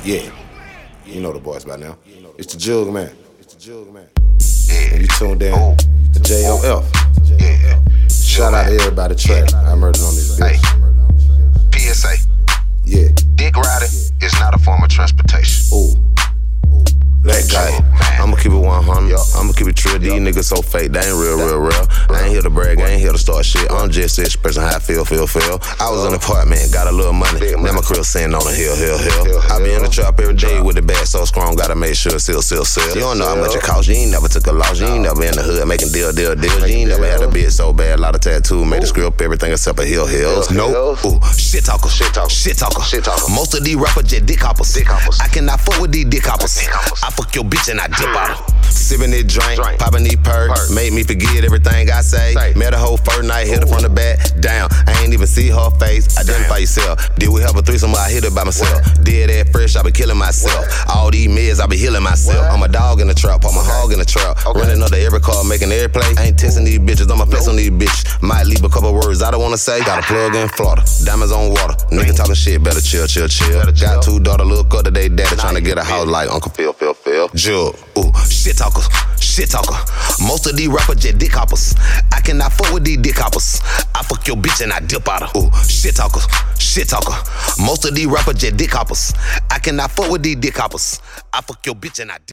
Yeah, you know the boys by now. It's the Jug Man. Yeah. And you tuned in to JOF. Yeah. Shout out to everybody track. I murdered on this bitch. Hey. PSA. Yeah. Dick riding is not a form of transportation. Ooh. That guy. I'ma keep it 100. I'ma keep it true. These niggas so fake, they ain't real. I ain't here to brag, I ain't here to start shit. I'm just expressing how I feel. I was in the apartment, got a little money. Now my crib sitting on a hill. I be in the trap every day with the bag so strong, gotta make sure it's still. You don't know how much it cost. You ain't never took a loss. You ain't never in the hood making deal. You ain't never had a bitch so bad, a lot of tattoo, made the script everything except a hills. Nope. Ooh, shit talker. Most of these rappers just dick hoppers. I cannot fuck with these dick hoppers. I fuck your bitch and I dip out her. Sippin' this drink, poppin' these perks, made me forget everything I say. Met a hoe first night, hit her from the back, down. I ain't even see her face, identify yourself. Did we have a threesome? I hit her by myself. Dead ass fresh, I be killing myself. All these meds, I be healing myself. I'm a dog in the trap, I'm a hog in the trap. Running under every car, making every play. Ain't testing these bitches, I'ma flex on these bitches. Might leave a couple words I don't wanna say. Got a plug in Florida, diamonds on water. Nigga talking shit, better chill. Got 2 daughters, look up to they daddy, tryna get a house like Uncle Phil. Jug, ooh, shit talker. Most of these rappers just dick hoppers. I cannot fuck with these dick hoppers. I fuck your bitch and I dip out her. Ooh, shit talker. Most of these rappers just dick hoppers. I cannot fuck with these dick hoppers. I fuck your bitch and I dip.